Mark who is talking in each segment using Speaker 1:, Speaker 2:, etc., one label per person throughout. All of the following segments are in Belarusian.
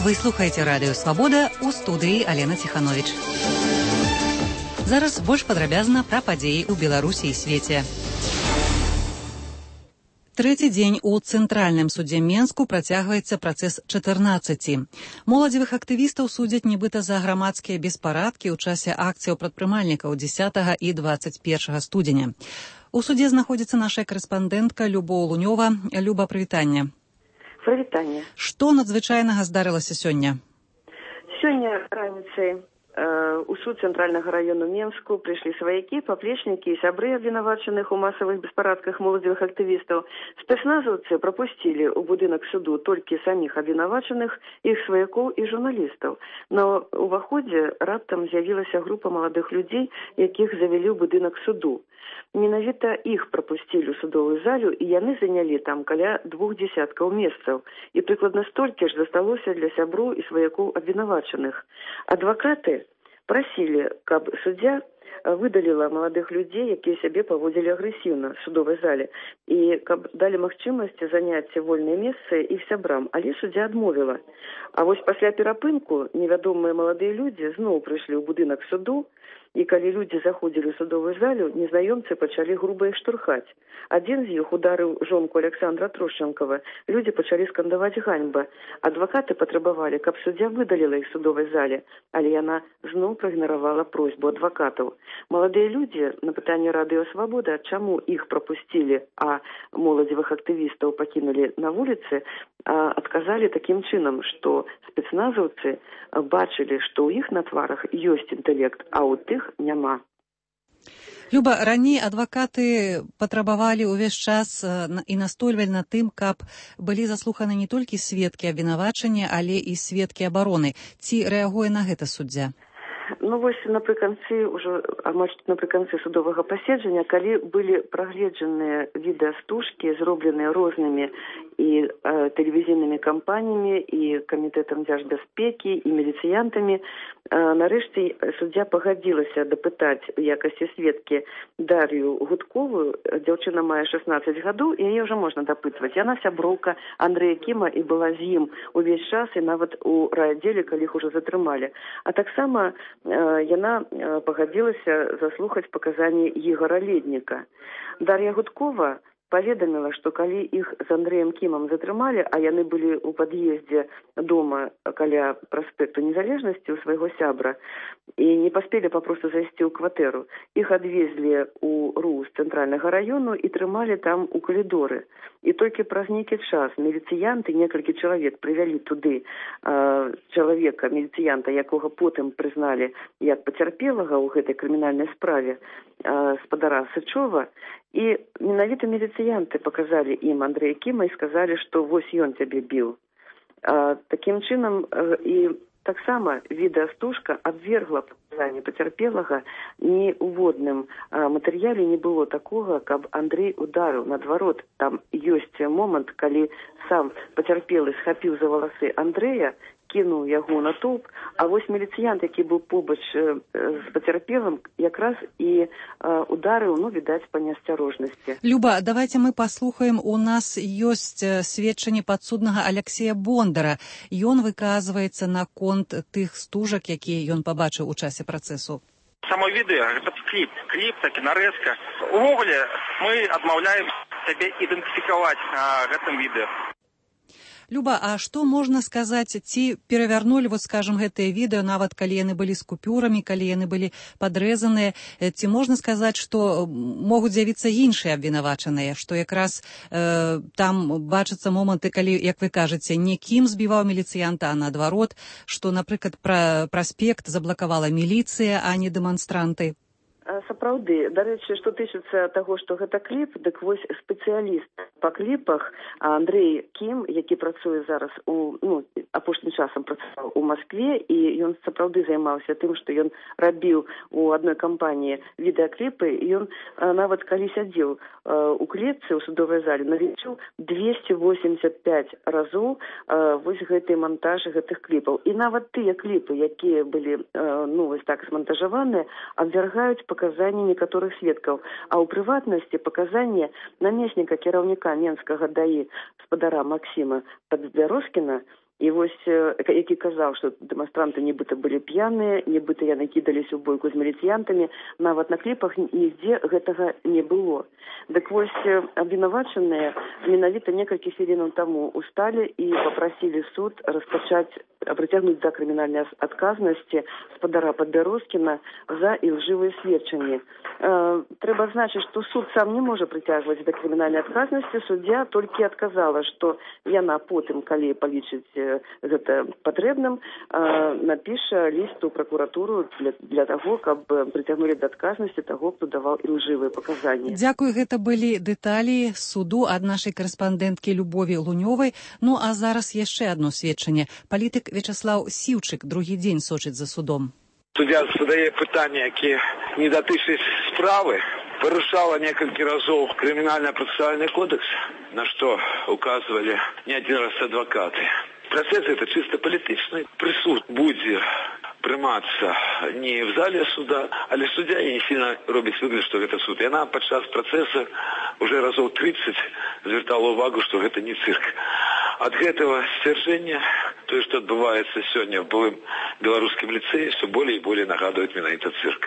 Speaker 1: Вы слухаеце радыё «Свабода», у студыі Алена Ціхановіч. Зараз больш падрабязна пра падзеі ў Беларусі і свеце. Трэці дзень у Цэнтральным судзе Менску працягваецца працэс 14. Моладзевых актывістаў судзяць нібыта за грамадскія беспарадкі ў часе акцыяў прадпрымальнікаў 10 і 21 студзеня. У судзе знаходзіцца наша карэспандэнтка Любоў Лунёва. Люба, прывітанне.
Speaker 2: Прывітанне.
Speaker 1: Што надзвычайнага здарылася сёння?
Speaker 2: Сёння раніцай у суд Цэнтральнага раёну Менску прыйшлі сваякі, паплечнікі і сябры абвінавачаных у масавых беспарадках моладзевых актывістаў. Спецназаўцы прапусцілі ў будынак суду толькі саміх абвінавачаных, іх сваякоў і журналістаў. На ўваходзе раптам з'явілася група маладых людзей, якіх завялі ў будынак суду. Менавіта іх прапусцілі ў судовую залю, і яны занялі там каля 2 десяткаў месцаў. І прыкладна столькі ж засталося для сяброў і сваякоў абвінавачаных. Адвакаты прасілі, каб суддзя выдаліла маладых людзей, якія сябе паводзілі агрэсіўна в судовай зале, і каб далі магчымасць заняць вольныя месцы іх сябрам, але суддзя адмовіла. А вось пасля перапынку невядомыя маладыя людзі зноў прыйшлі ў будынак суду, і калі людзі заходзілі ў судовую залю, незнаёмцы пачалі груба іх штурхаць. Адзін з іх ударыў жонку Александра Трушченкова. Людзі пачалі скандаваць ганьба. Адвакаты патрабавалі, каб суддзя выдаліла іх судовай зале, але яна зноў праігнаравала просьбу адвакатаў. Маладыя людзі на пытанне радыё «Свабода», чаму іх прапусцілі, а моладзевых актывістаў пакінулі на вуліцы, адказалі такім чынам, што спецназаўцы бачылі, што ў іх на тварах ёсць інтэлект, а ў тых няма.
Speaker 1: Люба, раней адвакаты патрабавалі ўвесь час і настойвалі на тым, каб былі заслуханы не толькі сведкі абвінавачання, але і сведкі абароны. Ці рэагуе на гэта суддзя?
Speaker 2: Ну вось напрыканцы судовага паседжання, калі былі прагледжаныя відэастужкі, зробленыя рознымі і тэлевізійнымі кампаніямі, і камітэтам дзяржбяспекі, і міліцыянтамі, нарэшце суддзя пагадзілася дапытаць у якасці сведкі Дар'ю Гудковую. Дзяўчына мае 16 гадоў, і яе ўжо можна дапытваць. Яна сяброўка Андрэя Кіма і была з ім увесь час, і нават у райаддзеле, калі іх ужо затрымалі. А таксама яна пагадзілася заслухаць паказанні Ігора Ледніка. Дар'я Гудкова паведаміла, што калі іх з Андрэем Кімам затрымалі, а яны былі ў пад'ездзе дома каля праспекту Незалежнасці у свайго сябра і не паспелі папросту зайсці ў кватэру, іх адвезлі ў РУ з Цэнтральнага раёну і трымалі там у калідоры. І толькі праз нейкі час міліцыянты, некалькі чалавек прывялі туды міліцыянта, якога потым прызналі як пацярпелага ў гэтай крымінальнай справе, спадара Сычова, і менавіта міліцыянты паказалі ім Андрэя Кіма і сказалі, што вось ён цябе біў. Такім чынам і таксама відэастужка абвергла паказанні пацярпелага. Ні ў водным матэрыяле не было такога, каб Андрэй ударыў. Наадварот, там ёсць момант, калі сам пацярпелы схапіў за валасы Андрэя, кінуў яго на тоўп, а вось міліцыянт, які быў побач з пацярпелым, якраз і ударыў, відаць, па неасцярожнасці.
Speaker 1: Люба, давайте мы паслухаем. У нас ёсць сведчанне падсуднага Аляксея Бондара. Ён выказваецца наконт тых стужак, якія ён пабачыў у часе працэсу.
Speaker 3: Само відэа, гэта кліп, такі нарэзка. Увогуле, мы адмаўляем сябе ідэнтыфікаваць гэтым відэа.
Speaker 1: Люба, а што можна сказаць, ці перавярнулі, скажам, гэтыя відэо, нават калі яны былі з купюрамі, калі яны былі падрэзаныя, ці можна сказаць, што могуць з'явіцца іншыя абвінавачаныя, што якраз там бачацца моманты, калі, як вы кажаце, не Кім збіваў міліцыянта, а наадварот, што, напрыклад, праспект заблакавала міліцыя, а не дэманстранты?
Speaker 2: Сапраўды, дарэчы, што тычыцца таго, што гэта кліп, дык вось спецыяліст па кліпах Андрэй Кім, які працуе зараз апошнім часам працаваў у Маскве, і ён сапраўды займаўся тым, што ён рабіў у адной кампаніі відэакліпы, і ён нават калі сядзеў у клетцы ў судовай зале, налічыў 285 разоў вось гэтыя монтажы гэтых кліпаў. І нават тыя кліпы, якія былі вось так змонтажаваныя, абвяргаюць паказанні некаторых сведкаў, а ў прыватнасці паказанні намесніка кіраўніка Менскага ДАІ спадара Максіма Падбярозкіна І вось, які казаў, што дэманстранты нібыта былі п'яныя, нібыта яны кідаліся ў бойку з міліцыянтамі, нават на кліпах нідзе гэтага не было. Дык вось абвінавачаныя менавіта некалькі хвілінаў таму усталі і папрасілі суд прыцягнуць да крымінальнай адказнасці спадара Падбярозкіна за ілжывыя сведчанні. Трэба значыць, што суд сам не можа прыцягваць да крымінальнай адказнасці. Суддзя толькі адказала, што яна потым, калі палічыць гэта патрэбным, напіша ліст у пракуратуру для таго, каб прыцягнулі да адказнасці таго, хто даваў ілжывыя паказанні.
Speaker 1: Дзякуй, гэта былі дэталі суду ад нашай карэспандэнткі Любові Лунёвай. Ну а зараз яшчэ адно сведчанне. Палітык Вячаслаў Сіўчык другі дзень сочыць за судом.
Speaker 4: Суддя задае пытанні, які не датычаць справы. Порушала некалькі разоў крымінальна-працэсуальны кодекс, на што указывалі не один раз адвакаты. Працэс это чисто палітычны. Прысуд будзе прымацца не в зале суда, але суддя не сильно робіць выгляд, што гэта суд. Яна падчас працэса уже разоў 30 звяртала ўвагу, што гэта не цырк. Ад гэтага сцвярджэння тое, што адбываецца сёння в былым беларускім ліцэі, все болей і болей нагадвае менавіта цырк.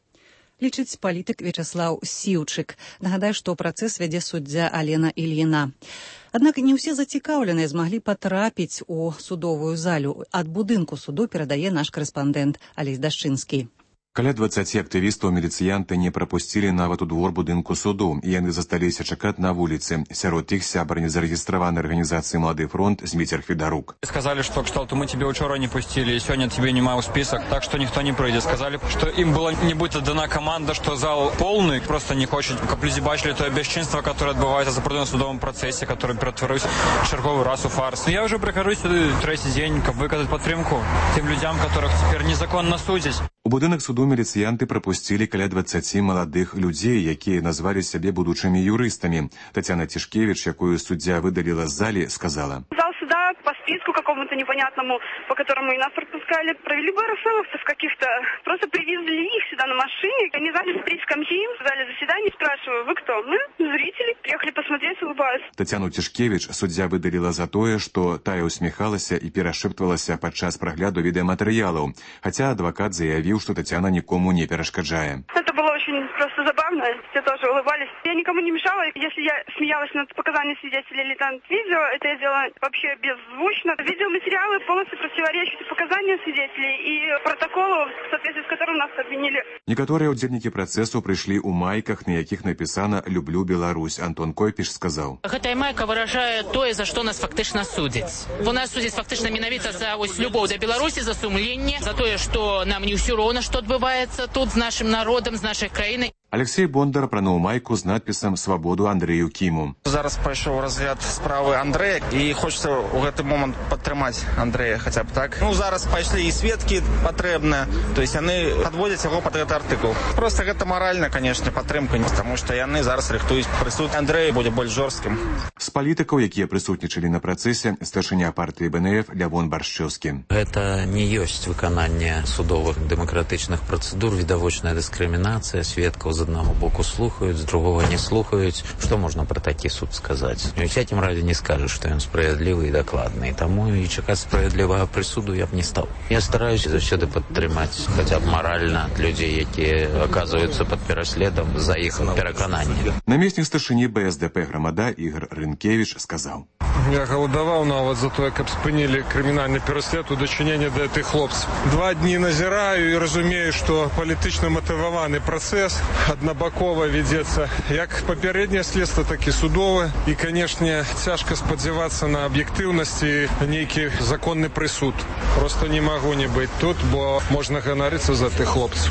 Speaker 1: Лічыць палітык Вячаслаў Сіўчык. Нагадаю, што працэс вядзе суддзя Алена Ільіна. Аднак не ўсе зацікаўленыя змаглі патрапіць у судовую залю. Ад будынку суду перадае наш карэспандэнт Алесь Дашчынскі.
Speaker 5: Каля 20 актывістаў міліцыянты не прапусцілі нават у двор будынку суду, і яны засталіся чакаць на вуліцы. Сярод іх сябар незарэгістраванай арганізацыі «Малады фронт» Зміцер Федарук.
Speaker 6: Сказали, что мы тебе учора не пустили, и сегодня тебе нема ў список, так что никто не пройдет. Сказали, что им было не будь дана команда, что зал полный, просто не хочет, каб люди бачили то бесчинство, которое отбывается за на судовом процессе, который ператворился черговый раз у фарс. Я уже прихожу сюда третий день, каб выказать подтримку тем людям, которых теперь незаконно судять.
Speaker 5: У будынак суду міліцыянты прапусцілі каля 20 маладых людзей, якія назвалі сябе будучымі юрыстамі. Тацяна Тишкевич, якую суддзя выдаліла з залі, сказала:
Speaker 7: Зал суда по списку какому-то непонятному, по которому и нас пропускали, провели бы РФЛовцев каких-то. Просто привезли их сюда на машине. Они зали смотреть скамьи, в зале заседаний. Спрашиваю, вы кто? Мы зрители, приехали посмотреть, улыбаюсь.
Speaker 5: Тацяну Тишкевич суддзя выдаліла за тое, што тая усміхалася і перашэптвалася падчас прагляду відэаматэрыялаў, хаця адвакат заявіў, что Татьяна никому не перешкоджает.
Speaker 7: Это было очень просто забавно, все тоже улыбались. Я никому не мешала, если я смеялась над показаниями свидетелей или там видео, это я делала вообще беззвучно. Видеоматериалы полностью противоречат показаниям свидетелей и протоколу, в соответствии с которым нас обвинили.
Speaker 5: Некоторые удзельнікі працэсу прыйшлі ў майках, на якіх напісана «Люблю Беларусь». Антон Койпіш сказаў:
Speaker 8: Гэтая майка выражае тое, за што нас фактычна судзяць. Бо нас судзяць фактычна менавіта за любоў да Беларусі, за сумленне, за тое, што нам не ўсё роўна, што адбываецца тут з нашым народам, з нашай краінай.
Speaker 5: Алексей Бондар апрануў майку з надпісам «Свабоду Андрэю Кіму».
Speaker 9: Зараз пайшоў разгляд справы Андрэя, і хочется ў гэты момант падтрымаць Андрэя хаця б так. Зараз пайшлі і сведкі патрэбныя, то есть яны падводзяць яго пад гэты артыкул. Просто гэта маральна, канешне, падтрымка, таму што яны зараз рыхтуюць прысуд. Андрэй будзе больш жорсткім.
Speaker 5: З палітыкаў, якія прысутнічалі на працэсе, старшыня партыі БНФ Лявон Баршчэўскі.
Speaker 10: Гэта не ёсць выкананне судовых дэмакратычных працэдур, відавочная дыскрымінацыя, сведкаў з аднаго боку слухаюць, з другого не слухаюць. Што можна пра такі суд сказаць? У всякім разе не скажаш, што ён справядлівы і дакладны. Таму і чакаць справядлівага прысуду я б не стаў. Я стараюся заўсёды падтрымаць хаця б маральна людзей, якія аказваюцца пад пераследам за іх перакананне.
Speaker 5: Намеснік старшыні БСДП Грамада Ігор Рынкевіч сказаў:
Speaker 11: Я галадаваў нават за тое, каб спынілі крымінальны пераслед у дачыненні да гэтых хлопцаў. 2 дні назіраю і разумею, што палітычна матываваны працэс аднабакова вядзецца як папярэдняе следства, так і судовае. І, канешне, цяжка спадзявацца на аб'ектыўнасць і нейкі законны прысуд. Просто не магу не быць тут, бо можна ганарыцца за тых хлопцаў.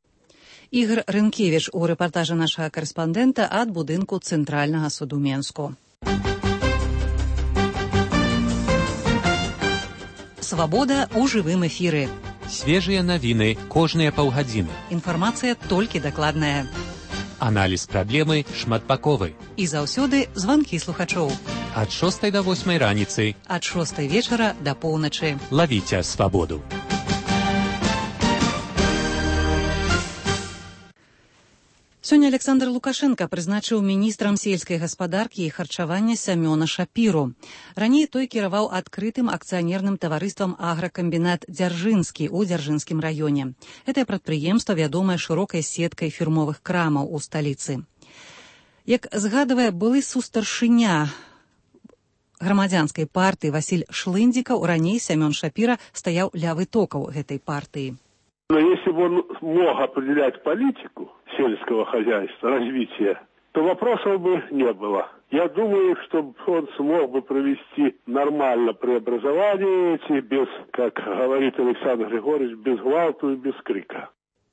Speaker 1: Ігор Рынкевіч у рэпартажы нашага карэспандэнта ад будынку Цэнтральнага суду Менску. Свабода ў жывым эфіры.
Speaker 12: Свежыя навіны кожныя паўгадзіны.
Speaker 1: Інфармацыя толькі дакладная.
Speaker 12: Аналіз праблемы шматбаковы.
Speaker 1: І заўсёды званкі слухачоў.
Speaker 12: Ад 6 до 8 раніцы.
Speaker 1: Ад 6 вечара да поўначы.
Speaker 12: Лавіце свабоду.
Speaker 1: Сёння Александр Лукашенко прызначыў міністрам сельскай гаспадаркі і харчавання Сямёна Шапіру. Раней той кіраваў адкрытым акцыянерным таварыствам агракамбінат «Дзяржынскі» у Дзяржынскім раёне. Гэтае прадпрыемства вядомае шырокай сеткай фірмовых крамаў у сталіцы. Як згадвае былы сустаршыня грамадзянскай партыі Васіль Шлындзікаў, раней Сямён Шапіра стаяў ля вытокаў гэтай партыі.
Speaker 13: Но если бы он мог определять политику сельского хозяйства, развития, то вопросов бы не было. Я думаю, что он смог бы провести нормально преобразование эти, без, как говорит Александр Григорьевич, без гвалту и без крика.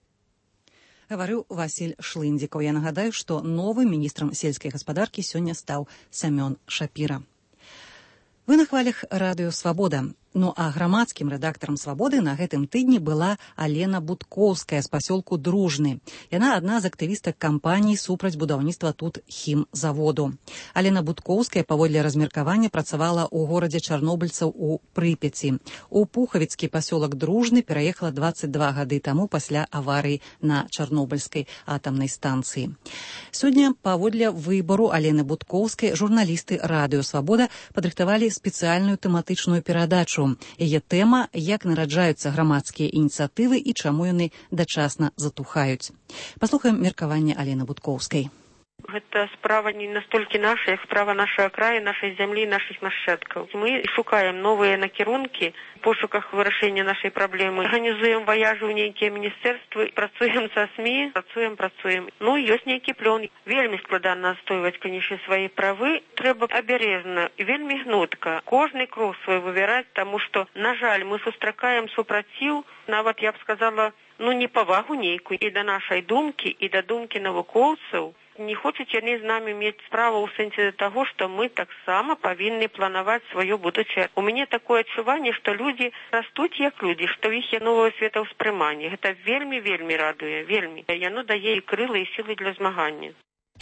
Speaker 1: Гаварыў Васіль Шлындзікаў. Я нагадаю, што новым міністрам сельскай гаспадаркі сёння стаў Сямён Шапіра. Вы на хвалях радыё «Свабода». Ну а грамадскім рэдактарам «Свабоды» на гэтым тыдні была Алена Будкоўская з пасёлку Дружны. Яна адна з актывістак кампаніі супраць будаўніцтва тут хімзаводу. Алена Будкоўская паводле размеркавання працавала ў горадзе чарнобыльцаў у Прыпяці. У пухавіцкі пасёлак Дружны пераехала 22 гады таму пасля аварыі на чарнобыльскай атамнай станцыі. Сёння паводле выбару Алены Будкоўскай журналісты радыё «Свабода» падрыхтавалі спецыяльную тэматычную перадачу. Яе тэма, як нараджаюцца грамадскія ініцыятывы і чаму яны дачасна затухаюць. Паслухаем меркаванне Алены Будкоўскай.
Speaker 14: Гэта справа не настолькі наша, як справа нашай краі, нашай зямлі, нашых нашчадкаў. Мы шукаем новыя накірункі у пошуках вырашэння нашай праблемы. Арганізуем ваяжы ў нейкія міністэрствы, працуем са СМІ, працуем. Ну, ёсць нейкі плён. Вельмі складана адстойваць, канечне, свае правы. Трэба абережна і вельмі гнутка. Кожны крок свой выбіраць, таму што, на жаль, мы сустракаем супраціў, нават, я б сказала, непавагу нейкую і да нашай думкі, і да думкі навукоўцаў. Не хочуць яны з намі мець справу ў сэнсе таго, што мы таксама павінны планаваць сваё будучае. У мяне такое адчуванне, што людзі растуць як людзі, што ў іх є новае светаўспрыманне. Гэта вельмі радуе, вельмі. Яно дае і крылы, і сілы для змагання.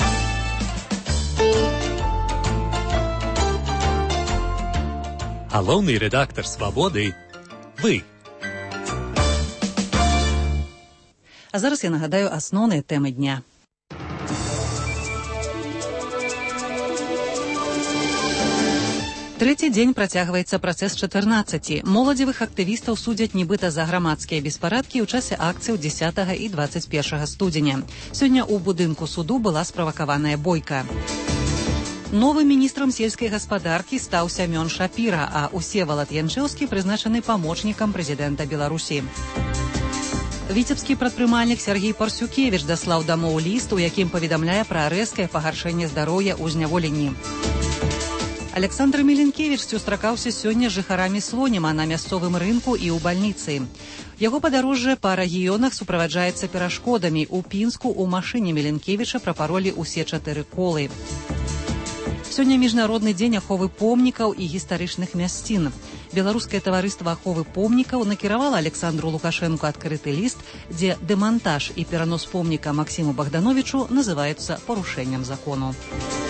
Speaker 12: Галоўны рэдактар «Свабоды» – вы.
Speaker 1: А зараз я нагадаю асноўныя тэмы дня. Трэці дзень працягваецца працэс 14. Моладзевых актывістаў судзяць нібыта за грамадскія беспарадкі ў часе акцыяў 10 і 21 студзеня. Сёння ў будынку суду была справакаваная бойка. Новым міністрам сельскай гаспадаркі стаў Сямён Шапіра, а Усевалад Янчэўскі прызначаны памочнікам прэзідэнта Беларусі. Віцебскі прадпрымальнік Сергей Парсюкевіч даслаў дамоў ліст, у якім паведамляе пра рэзкае пагаршэнне здароўя ў зняволенні. Александр Міленкевіч сустракаўся сёння з жыхарамі Слоніма на мясцовым рынку і ў бальніцы. Яго падарожжа па рэгіёнах суправаджаецца перашкодамі. У Пінску ў машыне Міленкевіча прапаролі ўсе 4 колы. Сёння міжнародны дзень аховы помнікаў і гістарычных мясцін. Беларускае таварыства аховы помнікаў накіравала Александру Лукашэнку адкрыты ліст, дзе дэмантаж і перанос помніка Максіму Богдановичу называюцца парушэннем закону.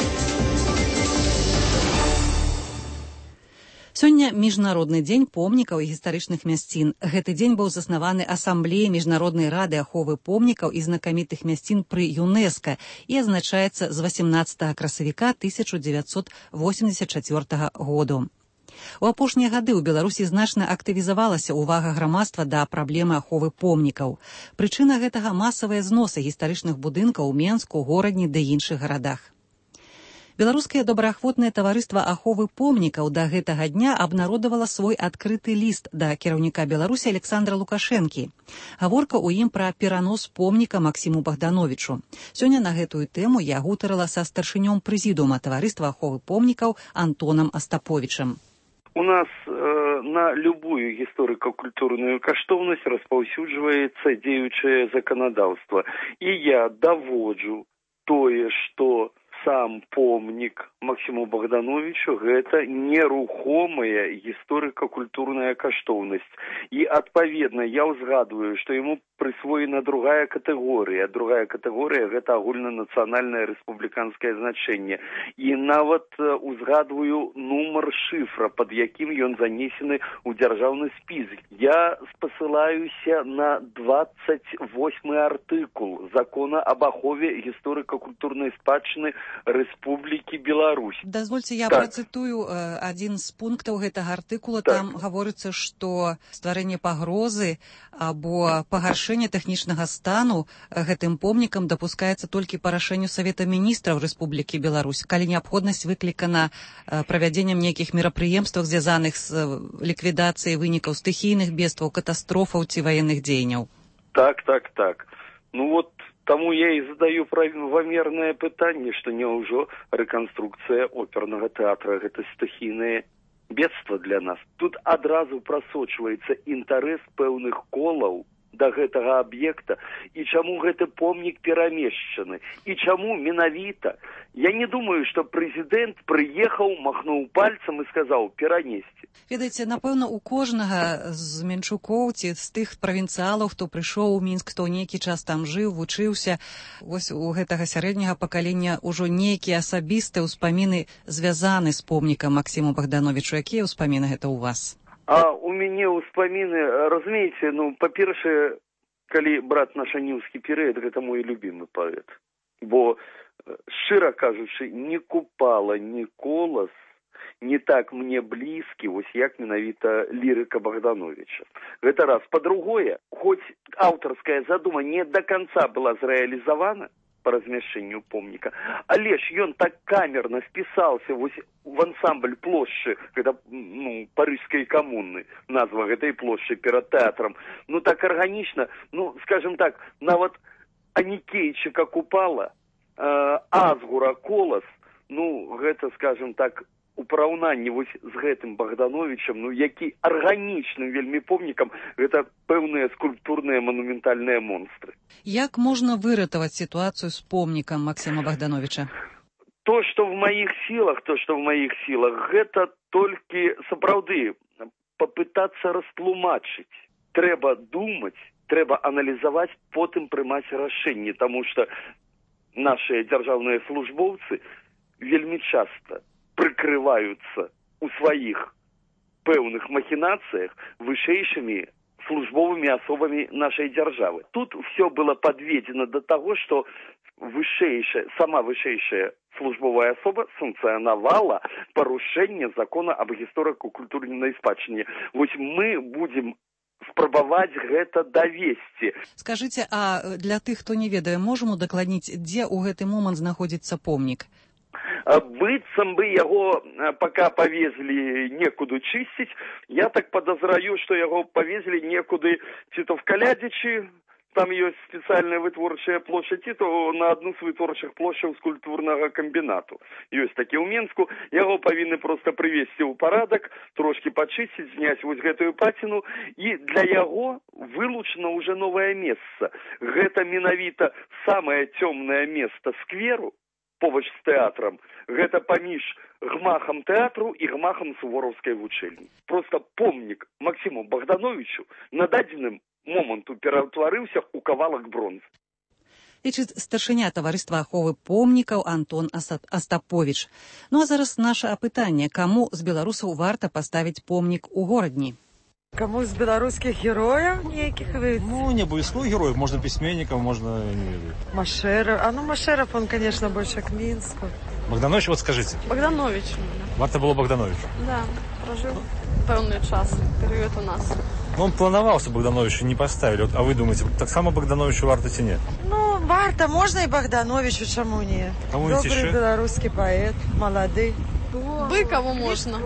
Speaker 1: Сёння міжнародны дзень помнікаў і гістарычных мясцін. Гэты дзень быў заснаваны Асамблеяй Міжнароднай рады аховы помнікаў і знакамітых мясцін пры ЮНЕСКА і азначаецца з 18 красавіка 1984 году. У апошнія гады ў Беларусі значна актывізавалася ўвага грамадства да праблемы аховы помнікаў. Прычына гэтага масавыя зносы гістарычных будынкаў у Менску, Горадні ды іншых гарадах. Беларускае добраахвотнае таварыства аховы помнікаў да гэтага дня абнародавала свой адкрыты ліст да кіраўніка Беларусі Александра Лукашэнкі. Гаворка ў ім пра перанос помніка Максіму Богдановичу. Сёння на гэтую тэму я гутарыла са старшынём прэзідыума таварыства аховы помнікаў Антонам Астаповічам.
Speaker 15: У нас на любую гісторыка-культурную каштоўнасць распаўсюджваецца дзеючае заканадаўства. І я даводжу тое, што сам помнік Максиму Богдановичу гэта нерухомая гісторыка-культурная каштоўнасць. І, адпаведна, я ўзгадваю, што яму прысвоена другая катэгорыя. Другая катэгорыя – гэта агульнанацыянальнае рэспубліканскае значэнне. І нават узгадваю нумар шыфра, пад якім ён занесены ў дзяржаўны спіс. Я спасылаюся на 28-й артыкул Закона об ахове гісторыка-культурнай спадчыны Рэспублікі Беларусь.
Speaker 1: Дазвольце, я працытую адзін з пунктаў гэтага артыкула. Там гаворыцца, што стварэнне пагрозы або пагаршэнне тэхнічнага стану гэтым помнікам дапускаецца толькі па рашэнню Савета Міністраў Рэспублікі Беларусь, калі неабходнасць выклікана правядзеннем нейкіх мерапрыемстваў, звязаных з ліквідацыяй вынікаў стыхійных бедстваў, катастрофаў ці ваенных дзеянняў. Так.
Speaker 15: Ну вот, таму я і задаю правамернае пытанне, што няўжо рэканструкцыя опернага тэатра гэта стыхійнае бедства для нас. Тут адразу прасочваецца інтарэс пэўных колаў да гэтага аб'екта, і чаму гэты помнік перамешчаны, і чаму менавіта. Я не думаю, што прэзідэнт прыехаў, махнуў пальцам і сказаў перанесці.
Speaker 1: Ведаеце, напэўна, у кожнага з менчукоў ці з тых правінцыялаў, хто прыйшоў у Мінск, хто нейкі час там жыў, вучыўся, вось у гэтага сярэдняга пакалення ўжо нейкія асабістыя ўспаміны звязаны з помнікам Максиму Богдановичу. Якія ўспаміны гэта ў вас?
Speaker 15: А у мяне ўспаміны, разумееце, па-першае, калі брат наш аніўскі перыяд, гэта мой любімы паэт. Бо, шчыра кажучы, не Купала, ні Колас не так мне блізкі, вось як менавіта лірыка Богдановича. Гэта раз. Па-другое, хоць аўтарская задума не до конца была зрэалізавана по размяшчэнню помніка, але ж ён так камерна впісаўся вось в ансамбль плошчы, гэта, парыжскай камуны, назва гэтай плошчы перад тэатрам. Так арганічна, скажем так, нават Анікейчыка Купала, Азгура Колас, гэта, скажем так, у параўнанні вось з гэтым Богдановичам, які арганічным вельмі помнікам, гэта пэўныя скульптурныя манументальныя монстры.
Speaker 1: Як можна выратаваць сітуацыю з помнікам Максима Богдановича?
Speaker 15: То, што в маіх сілах, гэта толькі сапраўды папытацца растлумачыць. Трэба думаць, трэба аналізаваць, потым прымаць рашэнні, таму што нашыя дзяржаўныя службоўцы вельмі часта прыкрываюцца у сваіх пэўных махінацыях вышэйшымі службовымі асобамі нашай дзяржавы. Тут все было подведено до того, что сама вышэйшая службовая асоба санкцыянавала парушэнне закона об гісторыка-культурнай спадчыне. Вось мы будем спрабаваць гэта давесці.
Speaker 1: Скажыце, а для тых, хто не ведае, можам удакладніць, дзе ў гэты момант знаходзіцца помнік?
Speaker 15: Быццам бы яго пока павезлі некуды чысціць. Я так подозраю, што яго павезлі некуды ці то в Калядзічы, там ёсць спецыяльная вытворчая плошча, ці то на адну з вытворчых плошчаў скульптурнага камбінату. Ёсць такі ў Менску, яго павінны проста прывесці ў парадак, трошкі пачысціць, зняць вось гэтую паціну, і для яго вылучана ўжо новае месца. Гэта менавіта самае цёмнае месца скверу, побач з тэатрам, гэта паміж гмахам тэатру і гмахам сувораўскай вучэльні. Проста помнік Максиму Богдановичу на дадзеным моманту пераўтварыўся ў кавалак бронзы.
Speaker 1: Лічыць старшыня таварыства аховы помнікаў Антон Астапович. А зараз наша апытанне. Каму з беларусаў варта паставіць помнік у горадні?
Speaker 16: Кому з беларускіх герояў нейкіх вы?
Speaker 17: Не абавязкова герояў, можна пісьменнікаў, можна...
Speaker 16: Машэров. Машэров, он, конечно, больше к Минску.
Speaker 17: Богданович, вот скажите.
Speaker 18: Богданович.
Speaker 17: Варто было Богданович?
Speaker 18: Да, прожил певний час, період у нас.
Speaker 17: Он планувався, Богдановичу не поставили. А ви думаєте, так само Богдановичу варто чи ні?
Speaker 16: Варто, можна і Богдановичу, чому ні? Добрий білоруський поет, молодий.
Speaker 18: Быкову можна.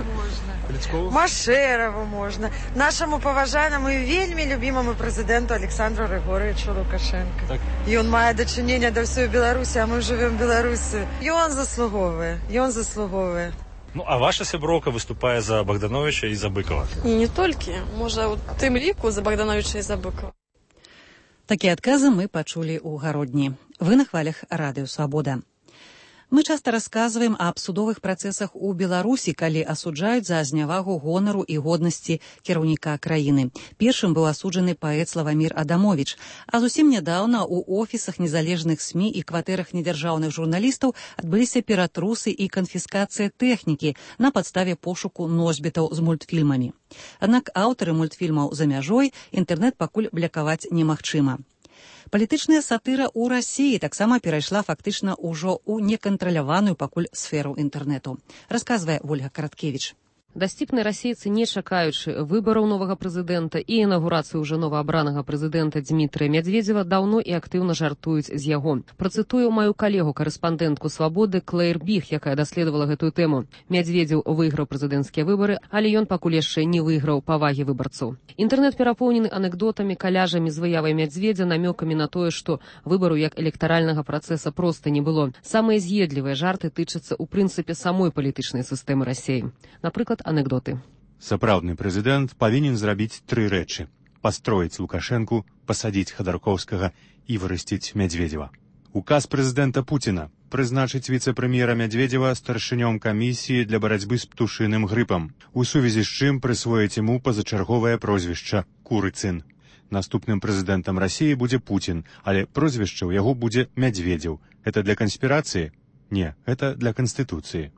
Speaker 16: Машэрову можна. Нашаму паважанаму і вельмі любімаму прэзідэнту Александру Григорьевичу Лукашенко. Так. Ён мае дачыненне да ўсёй Беларусі, а мы жывем в Беларусі. Ён заслуговуе.
Speaker 17: А ваша сяброўка выступае за Богдановича і за Быкова?
Speaker 18: І не толькі. Можа, у тым ліку за Богдановича і за Быкова.
Speaker 1: Такія адказы мы пачулі ў гародні. Вы на хвалях Радыё Свабода. Мы часта расказваем аб судовых працэсах у Беларусі, калі асуджаюць за знявагу гонару і годнасці кіраўніка краіны. Першым быў асуджаны паэт Славамір Адамович, а зусім нядаўна ў офісах незалежных СМІ і кватэрах недзяржаўных журналістаў адбыліся ператрусы і канфіскацыя тэхнікі на падставе пошуку носьбітаў з мультфільмамі. Аднак аўтары мультфільмаў за мяжой інтэрнэт пакуль блякаваць немагчыма. Палітычная сатыра ў Расіі таксама перайшла фактычна ўжо ў некантраляваную пакуль сферу інтэрнэту. Расказвае Ольга Караткевіч.
Speaker 19: Дасціпныя расейцы, не чакаючы выбараў новага прэзідэнта і інаўгурацыі ўжо новаабранага прэзідэнта Дмітрыя Мядзведзева, даўно і актыўна жартуюць з яго. Працытую маю калегу, карэспандэнтку «Свабоды» Клэйр Біг, якая даследавала гэтую тэму. Мядзведзеў выйграў прэзідэнцкія выбары, але ён пакуль яшчэ не выйграў павагі выбарцаў. Інтэрнэт перапоўнены анекдотамі, каляжамі з выявай Мядзведзя, намёкамі на тое, што выбару як электаральнага працэса проста не было. Самыя з'едлівыя жарты тычацца ў прынцыпе самой палітычнай сістэмы Расіі. Напрыклад, анекдоты.
Speaker 20: Сапраўдны прэзідэнт павінен зрабіць 3 рэчы: пастроіць Лукашэнку, пасадзіць Хадаркоўскага і вырасціць Мядзведзева. Указ прэзідэнта Пуціна прызначыць віцэ-прэм'ера Мядзведзева старшынём камісіі для барацьбы з птушыным грыпам, у сувязі з чым прысвоіць яму пазачарговае прозвішча Курыцын. Наступным прэзідэнтам Расіі будзе Пуцін, але прозвішча ў яго будзе Мядзведзеў. Гэта для канспірацыі? Не, гэта для Канстытуцыі.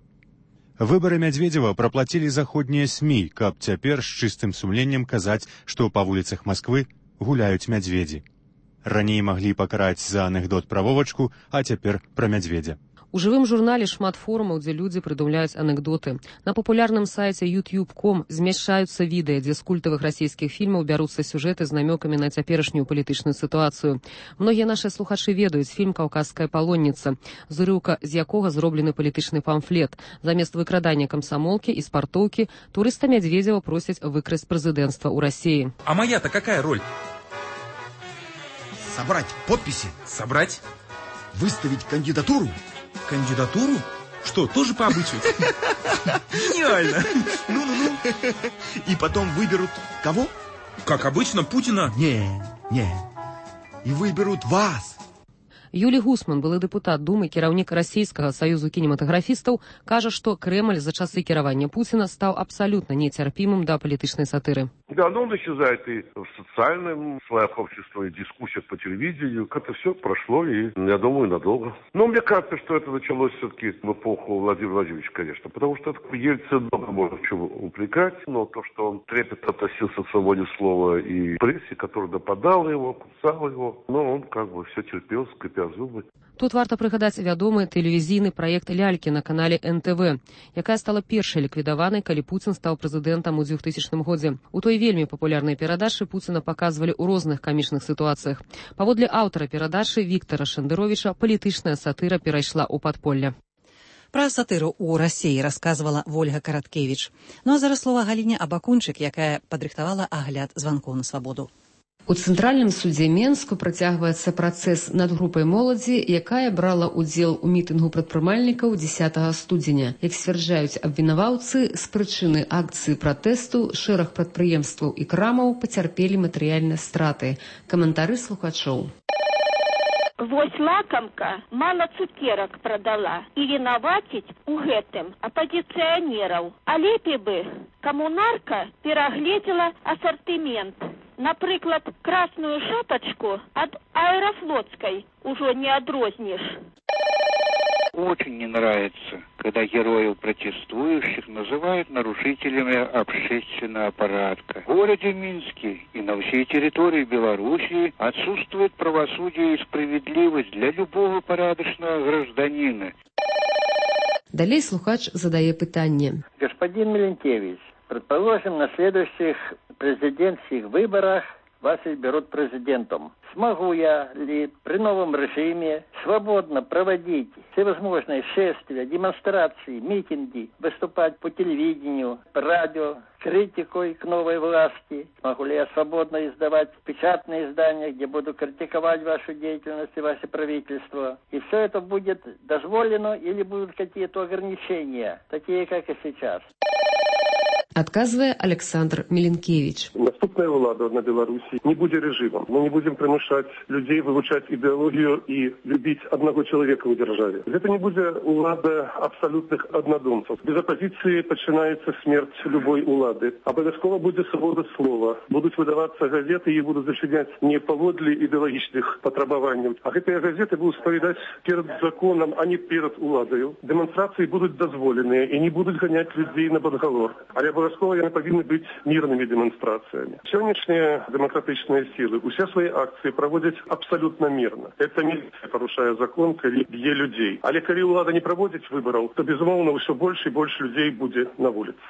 Speaker 20: Выбары Мядзведзева праплацілі заходнія СМІ, каб цяпер з чыстым сумленнем казаць, што па вуліцах Масквы гуляюць мядзведзі. Раней маглі пакараць за анекдот пра Вовачку, а цяпер пра мядзведзя.
Speaker 19: У жывым журнале шмат форумаў, дзе людзі прыдумляюць анекдоты. На папулярным сайце youtube.com змяшчаюцца відэа, дзе з культавых расійскіх фільмаў бяруцца сюжэты з намёкамі на цяперашнюю палітычную сітуацыю. Многія нашыя слухачы ведаюць фільм «Каўказская палонніца», з урыўка з якога зроблены палітычны памфлет. Замест выкрадання камсамолкі і спартоўкі турыста Мядзведзева просяць выкрасць прэзідэнцтва ў Расіі.
Speaker 21: А моя-то какая роль?
Speaker 22: Собрать подписи.
Speaker 21: Собрать?
Speaker 22: Выставить кандидатуру.
Speaker 21: Кандидатуру? Что, тоже по обычаю? Гениально!
Speaker 22: Ну-ну-ну. И потом выберут кого?
Speaker 21: Как обычно, Путина?
Speaker 22: Не. И выберут вас.
Speaker 19: Юлій Гусман, былы дэпутат Думы, кіраўнік расійскага саюзу кінематаграфістаў, кажа, што Кремль за часы кіравання Пуціна стаў абсалютна нецярпімым да палітычнай сатыры.
Speaker 23: Да, но он исчезает и в социальном слоях общества, и дискуссиях по телевидению. Это все прошло, и, я думаю, надолго. Но мне кажется, что это началось все-таки в эпоху Владимира Владимировича, конечно. Потому что Ельцин много можно в чем упрекать, но то, что он трепетно относился к свободе слова и прессе, которая нападала его, кусала его, но он как бы все терпел, скрипя зубы.
Speaker 19: Тут варта прыгадаць вядомы тэлевізійны праект «Лялькі» на канале НТВ, якая стала першай ліквідаванай, калі Пуцін стаў прэзідэнтам у 2000 годзе. У той вельмі папулярнай перадачы Пуціна паказвалі ў розных камічных сітуацыях. Паводле аўтара перадачы Віктара Шандыровіча, палітычная сатыра перайшла ў падполле.
Speaker 1: Пра сатыру ў Расіі расказвала Ольга Караткевіч. Ну а зараз слова Галіне Абакунчык, якая падрыхтавала агляд званкоў на свабоду.
Speaker 24: У Цэнтральным судзе Менску працягваецца працэс над групай моладзі, якая брала ўдзел у мітынгу прадпрымальнікаў 10 студзеня. Як сцвярджаюць абвінаваўцы, з прычыны акцыі пратэсту шэраг прадпрыемстваў і крамаў пацярпелі матэрыяльныя страты. Каментары слухачоў.
Speaker 25: Вось лакамка мала цукерак прадала і вінаваціць у гэтым апазіцыянераў. А лепей бы камунарка перагледзела асартымент. Напрыклад, красную шапочку от аэрофлотской уже не отрознишь.
Speaker 26: Очень не нравится, когда героев протестующих называют нарушителями общественного порядка. В городе Минске и на всей территории Белоруссии отсутствует правосудие и справедливость для любого порядочного гражданина.
Speaker 24: Далей слухач задае пытанне.
Speaker 27: Господин Милентьевич, предположим, на следующих президентских выборах вас изберут президентом. Смогу я ли при новом режиме свободно проводить всевозможные шествия, демонстрации, митинги, выступать по телевидению, по радио, критикой к новой власти? Могу ли я свободно издавать печатные издания, где буду критиковать вашу деятельность и ваше правительство? И все это будет дозволено или будут какие-то ограничения, такие, как и сейчас?
Speaker 24: адказвае Александр Меленкевич.
Speaker 2: Наступная ўлада на Беларусі не будзе рэжымам. Мы не будзем прымушаць людзей вывучаць ідэалогію і любіць аднаго чалавека ў дзяржаве. Гэта не будзе ўлада абсалютных аднадумцаў. Без апазіцыі пачынаецца смерць любой улады. Абавязкова будзе свабода слова. Будуць выдавацца газеты і будуць зачыняць не паводле ідэалагічных патрабаванняў. А гэтыя газеты будуць спавядаць перад законам, а не перад уладаю. Дэманстрацыі будуць дазволеныя і не будуць ганяць людзей на падгалор. Але абавязкова яны павінны быць мірнымі дэманстрацыямі. Сённяшнія дэмакратычныя сілы усе свае акцыі праводзяць абсалютна мірна. Это міліцыя парушае закон, калі б'е людзей. Але калі ўлада не праводзіць выбараў, то, безумоўна, ўсё больш і больш людзей будзе на вуліцы.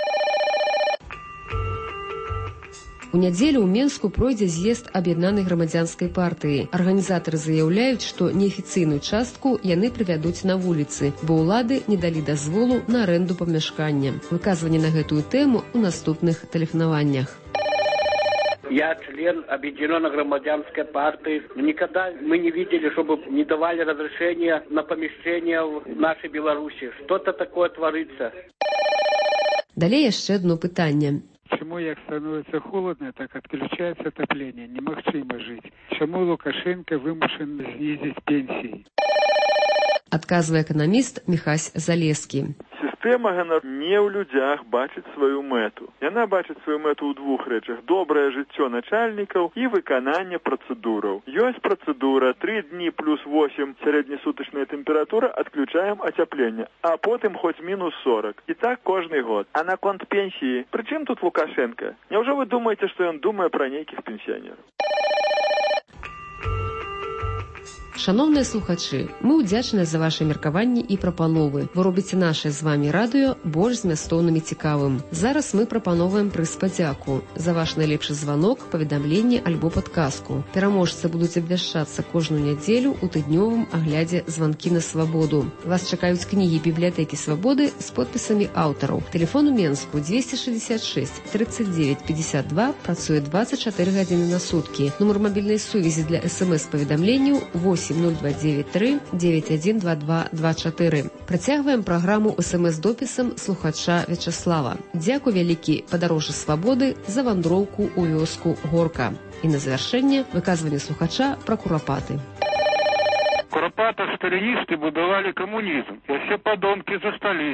Speaker 24: У нядзелю ў Менску пройдзе з'езд аб'яднанай грамадзянскай партыі. Арганізатары заяўляюць, што неафіцыйную частку яны прывядуць на вуліцы, бо ўлады не далі дазволу на арэнду памяшкання. Выказванне на гэтую тэму ў наступных тэлефанаваннях.
Speaker 27: Я член Объединенной громадянской партии. Никогда мы не видели, чтобы не давали разрешения на помещение в нашей Беларуси. Что-то такое творится.
Speaker 24: Далее яшчэ одно пытанне.
Speaker 3: Чему, як становится холодно, так отключается отопление. Немагчыма жить. Чему Лукашенко вымушен снизить пенсии?
Speaker 24: Адказвае эканаміст Міхась Залескі.
Speaker 4: Сістэма не ў людзях бачыць сваю мэту. Яна бачыць сваю мэту ў двух рэчах. Добрае жыццё начальнікаў і выкананне працэдураў. Ёсць працэдура 3 дні плюс 8 сярэднесутачная тэмпература, адключаем ацяпленне, а потым хоць мінус 40. І так кожны год. А наконт пенсіі, пры чым тут Лукашенко? Няўжо вы думаеце, што ён думае пра нейкіх пенсіянераў?
Speaker 24: Шановныя слухачы, мы ўдзячныя за ваши меркаванні і прапановы. Вы робіце наше з вами радыё больш змястоўным і цікавым. Зараз мы прапановваем прыз падзяку за ваш найлепшы званок, паведамленне альбо падказку. Пераможцы будуць абвяшчацца кожную нядзелю ў тыднёвым аглядзе «Званкі на свабоду». Вас чакаюць кнігі бібліятэкі свабоды з подпісамі аўтараў. Тэлефон у Менску 266 39 52, працуе 24 гадзіны на суткі. Нумар мабільнай сувязі для СМС-паведамленняў 80293 912224. Працягваем праграму СМС-допісам слухача Вячаслава. Дзякуй вялікі падарожжа свабоды за вандроўку ў вёску Горка. І на завяршэнне выказванне слухача пра курапаты.
Speaker 26: Куропата сталинисты будовали коммунизм. И все подонки застались.